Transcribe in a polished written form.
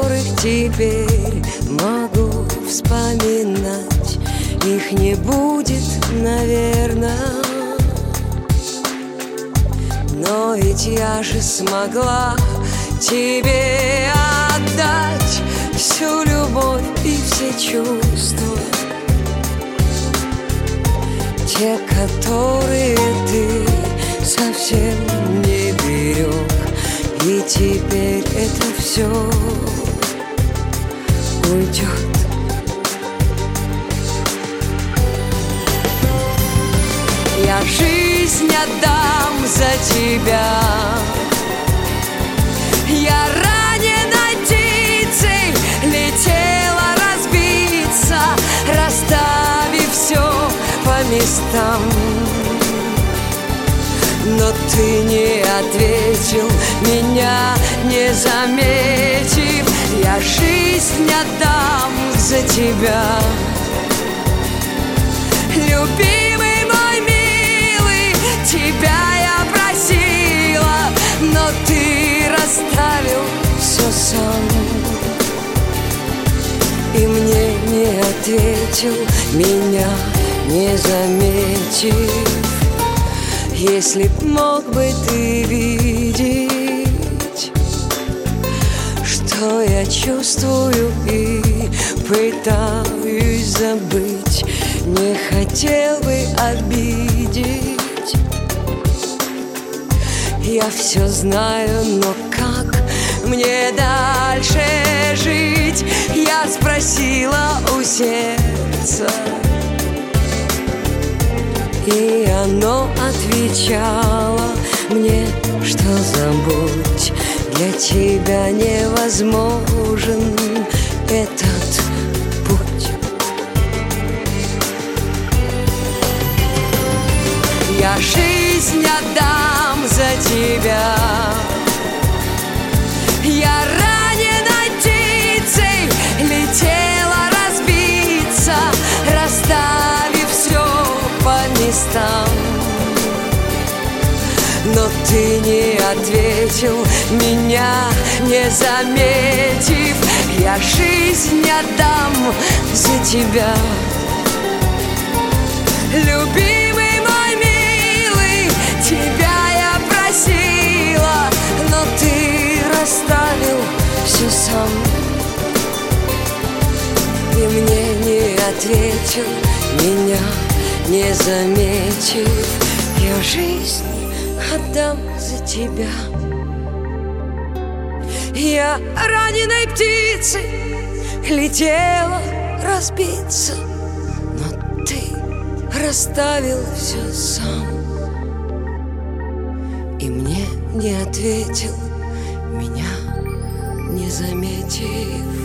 которых теперь могу вспоминать, их не будет, наверное. Но ведь я же смогла тебе отдать всю любовь и все чувства, те, которые ты совсем не берег. И теперь это все уйдет. Я жизнь отдам за тебя. Я раненой птицей летела разбиться, расставив все по местам. Но ты не ответил, меня не заметив. Я жизнь отдам за тебя. Любимый мой милый, тебя я просила, но ты расставил все сам. И мне не ответил, меня не заметив. Если б мог бы ты видеть, что я чувствую и пытаюсь забыть, не хотел бы обидеть. Я все знаю, но как мне дальше жить? Я спросила у сердца, и оно отвечало мне, что забудь, для тебя невозможен этот путь. Я жизнь отдам за тебя. Я раненой птицей летела разбиться, расставив все по местам. Но ты не ответил, меня не заметив. Я жизнь отдам за тебя. Любимый мой милый, тебя я просила, но ты расставил все сам. И мне не ответил, меня не заметив. Я жизнь отдам за тебя. Я раненой птицей летела разбиться, но ты расставил все сам. И мне не ответил, меня не заметив.